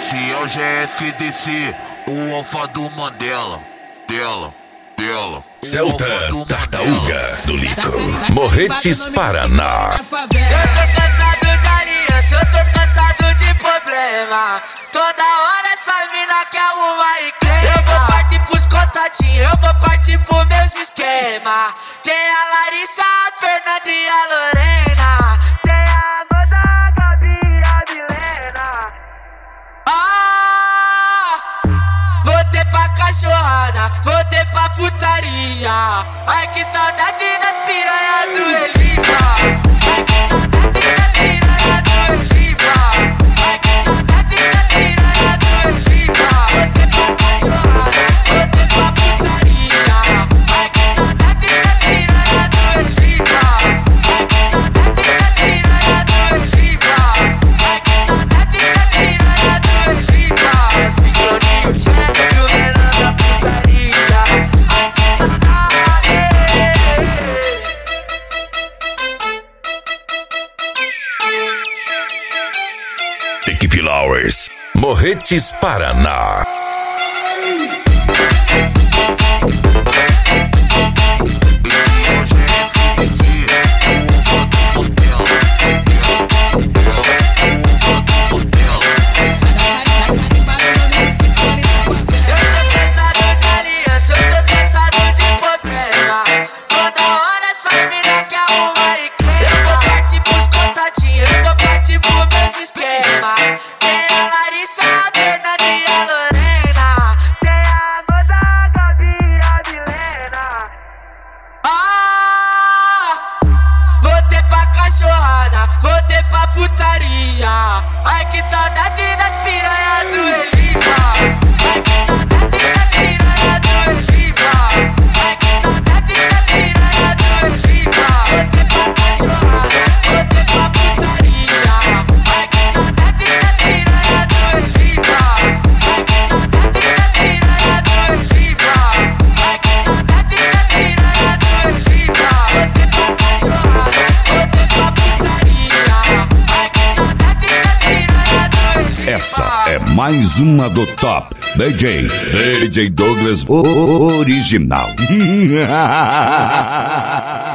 Esse é o GFDC, o alfa do Mandela. Dela. Celta Tartaruga do Lico, Morretes, Paraná. Eu tô cansado de aliança, eu tô cansado de problema. Toda hora essa mina quer uma encrenca. Eu vou partir pros contatinhos, eu vou partir pros meus esquemas. Tem a Larissa, a Fernanda e a Lorena. Tem a Amanda, a Gabi e a Milena. Voltei pra cachorrada, voltei pra putaria. Ai que saudade das piranhas do Elipa. Ai que saudade das piranhas do Elipa. Ai que saudade das piranhas do Elipa. Voltei pra cachorrada, voltei pra putaria. Ai que saudade das piranhas do Elipa. Ai que saudade das piranhas do Elipa. Ai que saudade das piranhas do Elipa. Sincroninho cheio do menor da putaria. Ai que saudade. Equipe Lowers, Morretes, Paraná. Voltei pra putaria. Ai que saudade das piranhas do Elipa. Ai que saudade das piranhas do Elipa. Ai que saudade das piranhas do Elipa. Voltei pra cachorrada, voltei pra putaria. Ai que saudade das piranhas do Elipa. Ai que saudade das piranhas do Elipa. Ai que saudade das piranhas do Elipa. Voltei pra cachorrada, voltei pra putaria. Essa é mais uma do Top DJ Douglas, o original.